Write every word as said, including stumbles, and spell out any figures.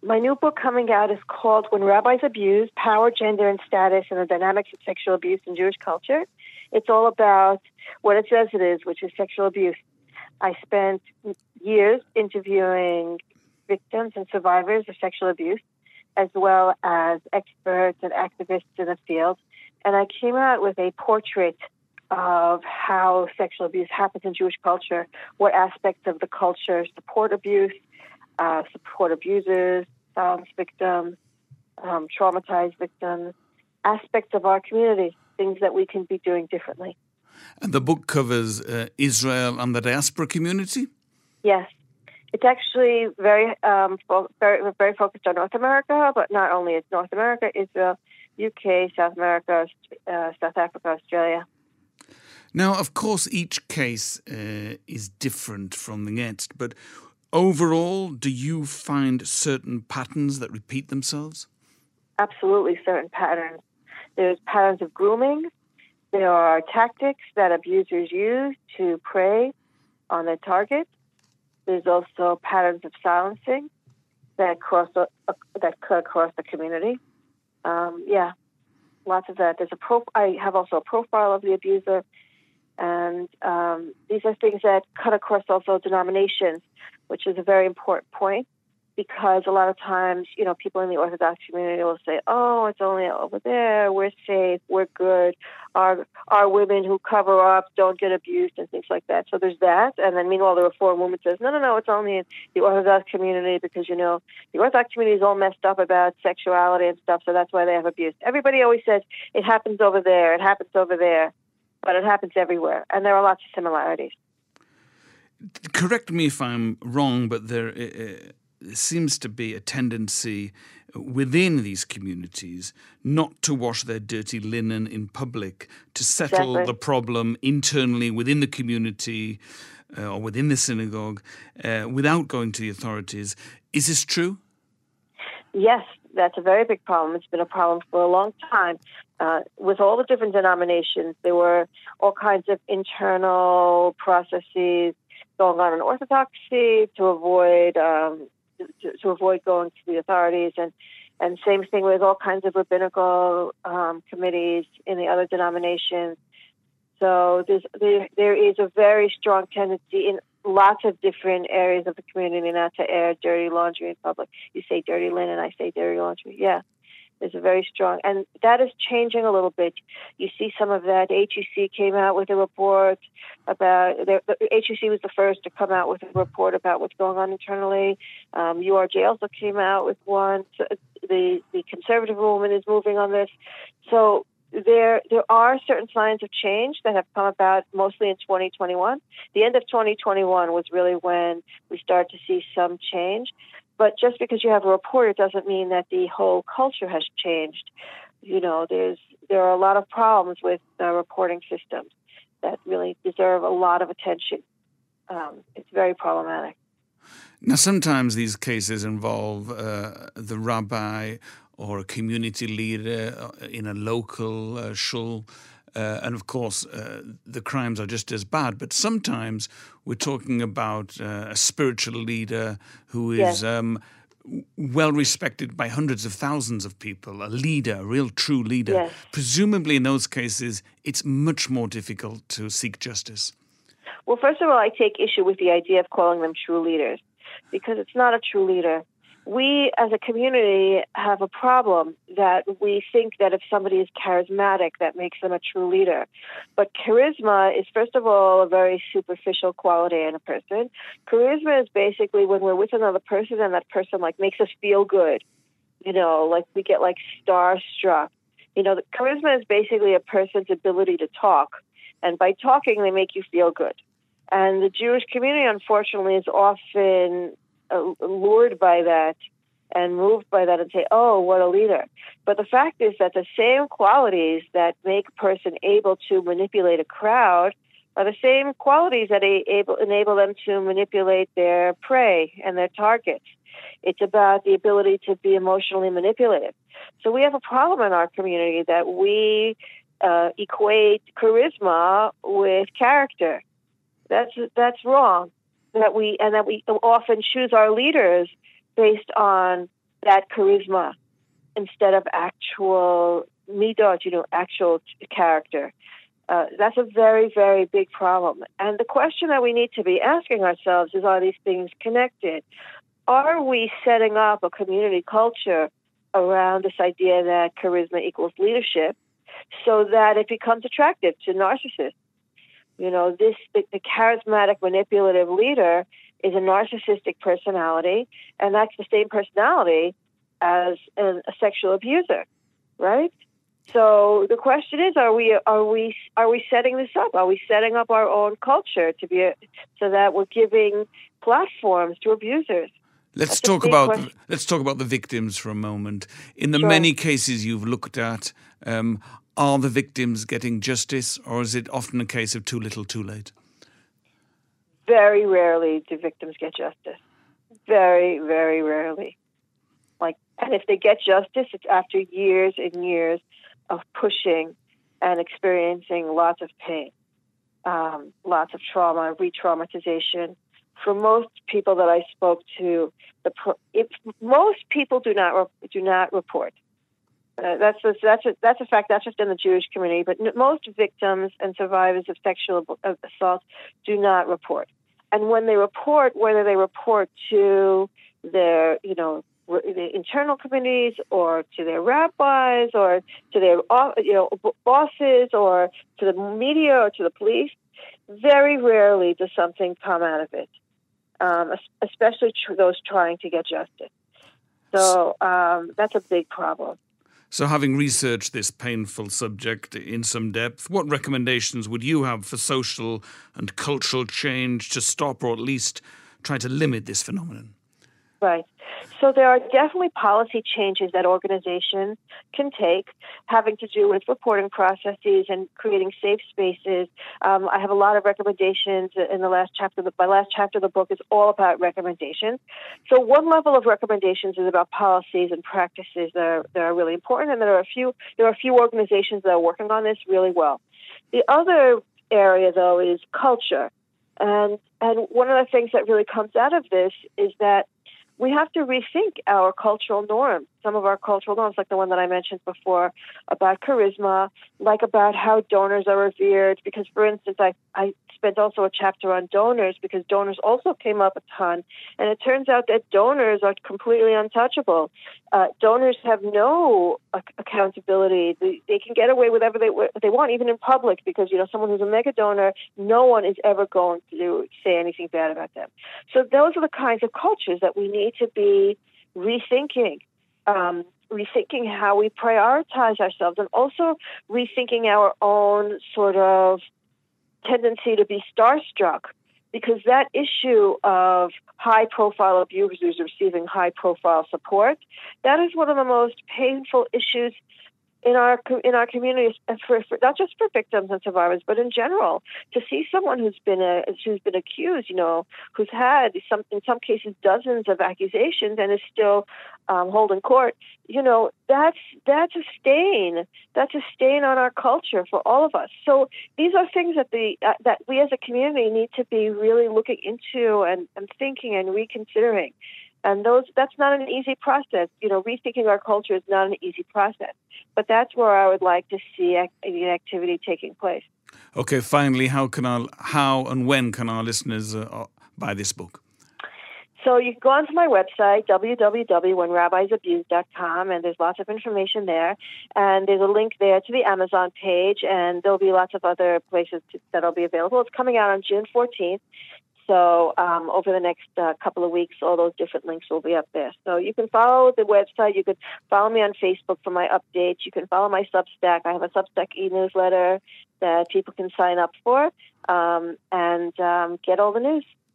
My new book coming out is called When Rabbis Abuse, Power, Gender, and Status and the Dynamics of Sexual Abuse in Jewish Culture. It's all about what it says it is, which is sexual abuse. I spent years interviewing victims and survivors of sexual abuse, as well as experts and activists in the field. And I came out with a portrait of how sexual abuse happens in Jewish culture, what aspects of the culture support abuse, uh, support abusers, violence victims, um, traumatized victims, aspects of our community, things that we can be doing differently. And the book covers uh, Israel and the diaspora community? Yes. It's actually very, um, fo- very, very focused on North America, but not only it's North America, Israel, U K, South America, uh, South Africa, Australia. Now, of course, each case uh, is different from the next, but overall, do you find certain patterns that repeat themselves? Absolutely, certain patterns. There's patterns of grooming. There are tactics that abusers use to prey on their target. There's also patterns of silencing that cross uh, that cut across the community. Um, yeah, lots of that. There's a pro. I have also a profile of the abuser, and um, these are things that cut across also denominations, which is a very important point, because a lot of times, you know, people in the Orthodox community will say, "Oh, it's only over there. We're safe. We're good. Our our women who cover up don't get abused," and things like that. So there's that. And then meanwhile, the Reform movement says, "No, no, no. It's only in the Orthodox community because, you know, the Orthodox community is all messed up about sexuality and stuff. So that's why they have abuse." Everybody always says it happens over there. It happens over there, but it happens everywhere, and there are lots of similarities. Correct me if I'm wrong, but there uh, seems to be a tendency within these communities not to wash their dirty linen in public, to settle Exactly. the problem internally within the community uh, or within the synagogue uh, without going to the authorities. Is this true? Yes, that's a very big problem. It's been a problem for a long time. Uh, with all the different denominations, there were all kinds of internal processes going on in Orthodoxy to avoid um, to, to avoid going to the authorities, and and same thing with all kinds of rabbinical um, committees in the other denominations. So there's, there there is a very strong tendency in lots of different areas of the community not to air dirty laundry in public. You say dirty linen, I say dirty laundry. Yeah. There's a very strong, and that is changing a little bit. You see some of that. H U C came out with a report about, the, the H U C was the first to come out with a report about what's going on internally. Um, U R J also came out with one. So the, the conservative movement is moving on this. So there, there are certain signs of change that have come about mostly in twenty twenty-one. The end of twenty twenty-one was really when we start to see some change. But just because you have a report, it doesn't mean that the whole culture has changed. You know, there's there are a lot of problems with uh, reporting systems that really deserve a lot of attention. Um, it's very problematic. Now, sometimes these cases involve uh, the rabbi or a community leader in a local uh, shul. Uh, and of course, uh, the crimes are just as bad. But sometimes we're talking about uh, a spiritual leader who is Yes. um, well respected by hundreds of thousands of people, a leader, a real true leader. Yes. Presumably in those cases, it's much more difficult to seek justice. Well, first of all, I take issue with the idea of calling them true leaders, because it's not a true leader. We, as a community, have a problem that we think that if somebody is charismatic, that makes them a true leader. But charisma is, first of all, a very superficial quality in a person. Charisma is basically when we're with another person and that person, like, makes us feel good. You know, like we get, like, starstruck. You know, the charisma is basically a person's ability to talk. And by talking, they make you feel good. And the Jewish community, unfortunately, is often uh, lured by that and moved by that and say, oh, what a leader. But the fact is that the same qualities that make a person able to manipulate a crowd are the same qualities that able, enable them to manipulate their prey and their targets. It's about the ability to be emotionally manipulative. So we have a problem in our community that we uh, equate charisma with character. That's that's wrong. That we and that we often choose our leaders based on that charisma instead of actual midot, you know, actual character. Uh, that's a very, very big problem. And the question that we need to be asking ourselves is, are these things connected? Are we setting up a community culture around this idea that charisma equals leadership so that it becomes attractive to narcissists? You know, this the, the charismatic, manipulative leader is a narcissistic personality, and that's the same personality as a, a sexual abuser, right? So the question is: Are we are we are we setting this up? Are we setting up our own culture to be a, so that we're giving platforms to abusers? Let's That's talk about the, let's talk about the victims for a moment. In the Sure. many cases you've looked at, um, are the victims getting justice, or is it often a case of too little, too late? Very rarely do victims get justice. Very, very rarely. Like, and if they get justice, it's after years and years of pushing and experiencing lots of pain, um, lots of trauma, re-traumatization. For most people that I spoke to, the pro- if most people do not re- do not report. Uh, that's a, that's a, that's a fact. That's just in the Jewish community. But n- most victims and survivors of sexual ab- assault do not report. And when they report, whether they report to their, you know, the internal communities or to their rabbis or to their, you know, bosses or to the media or to the police, very rarely does something come out of it, um, especially tr- those trying to get justice. So um, that's a big problem. So having researched this painful subject in some depth, what recommendations would you have for social and cultural change to stop or at least try to limit this phenomenon? Right. So there are definitely policy changes that organizations can take having to do with reporting processes and creating safe spaces. Um, I have a lot of recommendations in the last chapter. My last chapter of the book is all about recommendations. So one level of recommendations is about policies and practices that are, that are really important, and there are a few there are a few organizations that are working on this really well. The other area, though, is culture. And and one of the things that really comes out of this is that we have to rethink our cultural norms, some of our cultural norms, like the one that I mentioned before about charisma, like about how donors are revered. Because, for instance, I, I spent also a chapter on donors because donors also came up a ton. And it turns out that donors are completely untouchable. Uh, donors have no uh, accountability. They, they can get away with whatever they, what they want, even in public, because, you know, someone who's a mega donor, no one is ever going to say anything bad about them. So those are the kinds of cultures that we need to be rethinking, um, rethinking how we prioritize ourselves, and also rethinking our own sort of tendency to be starstruck, because that issue of high-profile abusers receiving high-profile support, that is one of the most painful issues in our in our communities, for, for not just for victims and survivors, but in general. To see someone who's been a, who's been accused, you know, who's had some in some cases dozens of accusations and is still um, holding court, you know, that's that's a stain. That's a stain on our culture for all of us. So these are things that the uh, that we as a community need to be really looking into and, and thinking and reconsidering. And those that's not an easy process. You know, rethinking our culture is not an easy process. But that's where I would like to see the activity taking place. Okay, finally, how can our, how and when can our listeners uh, buy this book? So you can go onto my website, w w w dot when rabbis abuse dot com, and there's lots of information there. And there's a link there to the Amazon page, and there'll be lots of other places to, that'll be available. It's coming out on June fourteenth. So um, over the next uh, couple of weeks, all those different links will be up there. So you can follow the website. You can follow me on Facebook for my updates. You can follow my Substack. I have a Substack e-newsletter that people can sign up for um, and um, get all the news.